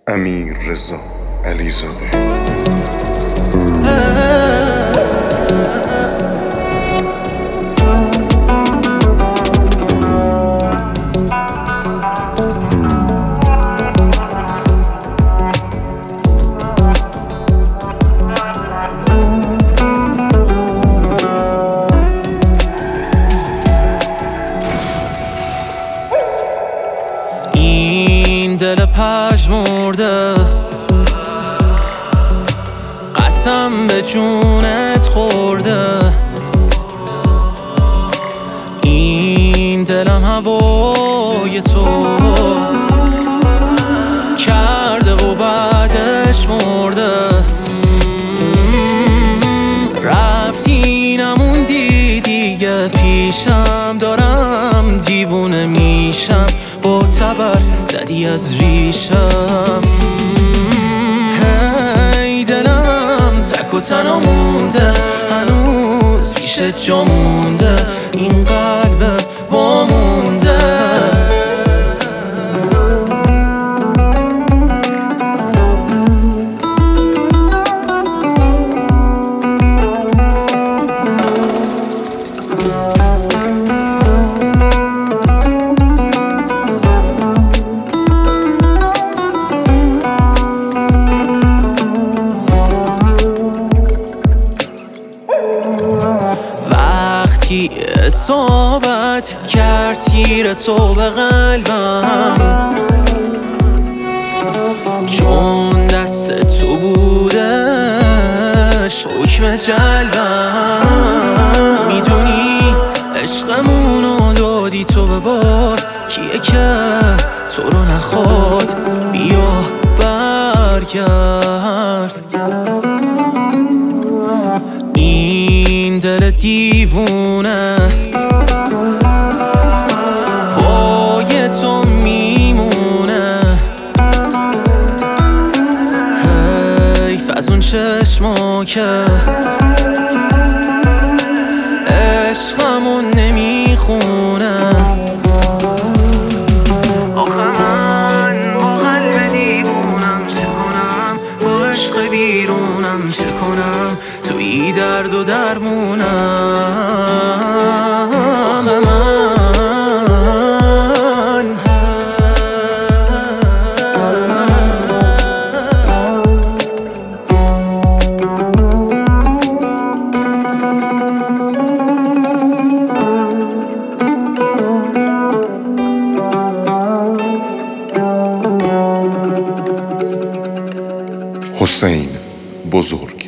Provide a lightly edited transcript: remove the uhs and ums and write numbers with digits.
امیررضا علیزاده. این دل پژمرده قسم به جونت خورده، این دلم هوای تو کرده و بعدش مرده. رفتی نموندی دیگه پیشم، دارم دیوونه میشم، با تبر زدی از ریشم. هی دلم تک و تنها مونده، هنوز پیش جا مونده، این قلب وامونده. وقتی اصابت کرد تیر تو به قلبم، چون دست تو بودش حکم جلبم. میدونی عشقمونو دادی تو به بار، کیه که تو رو نخواد بیا برگرد. این دل دیوونه پای تو میمونه، حیف از اون چشما که عشقمون نمیخونه. آخه من با قلب دیوونم چه کنم، با عشق بیرونم چه کنم، توی درد و درمونم. آخه من حسین بزرگ.